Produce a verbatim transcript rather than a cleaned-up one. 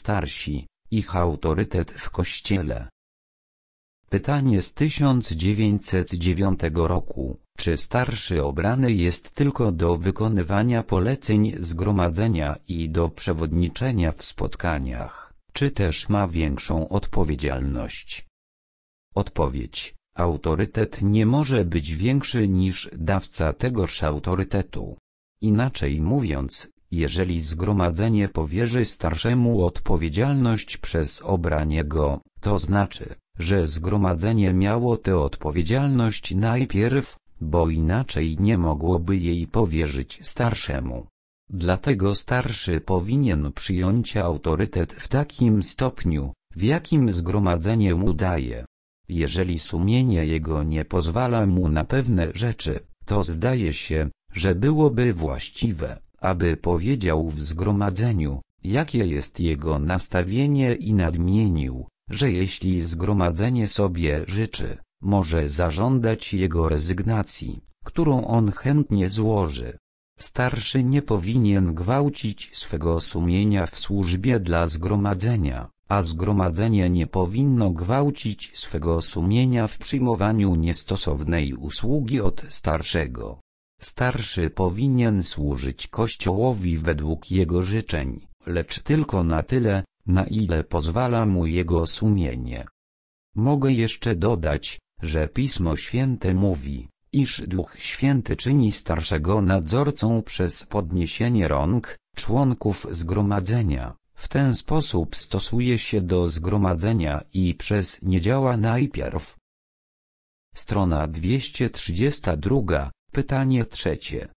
starsi, ich autorytet w Kościele. Pytanie z tysiąc dziewięćset dziewiątego roku. Czy starszy obrany jest tylko do wykonywania poleceń zgromadzenia i do przewodniczenia w spotkaniach, czy też ma większą odpowiedzialność? Odpowiedź. Autorytet nie może być większy niż dawca tegoż autorytetu. Inaczej mówiąc, jeżeli zgromadzenie powierzy starszemu odpowiedzialność przez obranie go, to znaczy, że zgromadzenie miało tę odpowiedzialność najpierw, bo inaczej nie mogłoby jej powierzyć starszemu. Dlatego starszy powinien przyjąć autorytet w takim stopniu, w jakim zgromadzenie mu daje. Jeżeli sumienie jego nie pozwala mu na pewne rzeczy, to zdaje się, że byłoby właściwe, aby powiedział w zgromadzeniu, jakie jest jego nastawienie i nadmienił, że jeśli zgromadzenie sobie życzy, może zażądać jego rezygnacji, którą on chętnie złoży. Starszy nie powinien gwałcić swego sumienia w służbie dla zgromadzenia, a zgromadzenie nie powinno gwałcić swego sumienia w przyjmowaniu niestosownej usługi od starszego. Starszy powinien służyć Kościołowi według jego życzeń, lecz tylko na tyle, na ile pozwala mu jego sumienie. Mogę jeszcze dodać, że Pismo Święte mówi, iż Duch Święty czyni starszego nadzorcą przez podniesienie rąk członków zgromadzenia. W ten sposób stosuje się do zgromadzenia i przez nie działa najpierw. Strona dwieście trzydziesta dwa, pytanie trzecie.